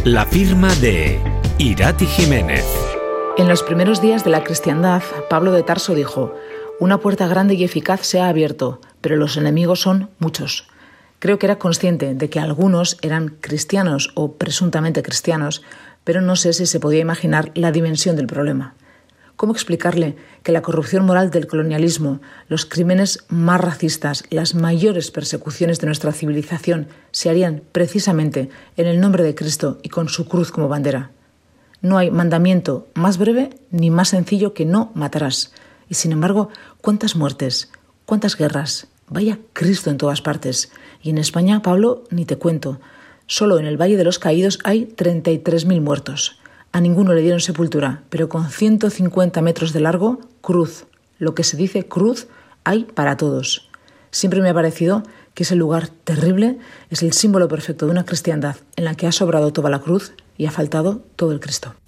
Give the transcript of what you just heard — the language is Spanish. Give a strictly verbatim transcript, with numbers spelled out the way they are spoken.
La firma de Irati Jiménez. En los primeros días de la cristiandad, Pablo de Tarso dijo: «Una puerta grande y eficaz se ha abierto, pero los enemigos son muchos». Creo que era consciente de que algunos eran cristianos o presuntamente cristianos, pero no sé si se podía imaginar la dimensión del problema. ¿Cómo explicarle que la corrupción moral del colonialismo, los crímenes más racistas, las mayores persecuciones de nuestra civilización se harían precisamente en el nombre de Cristo y con su cruz como bandera? No hay mandamiento más breve ni más sencillo que no matarás. Y sin embargo, ¿cuántas muertes? ¿Cuántas guerras? Vaya Cristo en todas partes. Y en España, Pablo, ni te cuento. Solo en el Valle de los Caídos hay treinta y tres mil muertos. A ninguno le dieron sepultura, pero con ciento cincuenta metros de largo, cruz. Lo que se dice cruz hay para todos. Siempre me ha parecido que ese lugar terrible es el símbolo perfecto de una cristiandad en la que ha sobrado toda la cruz y ha faltado todo el Cristo.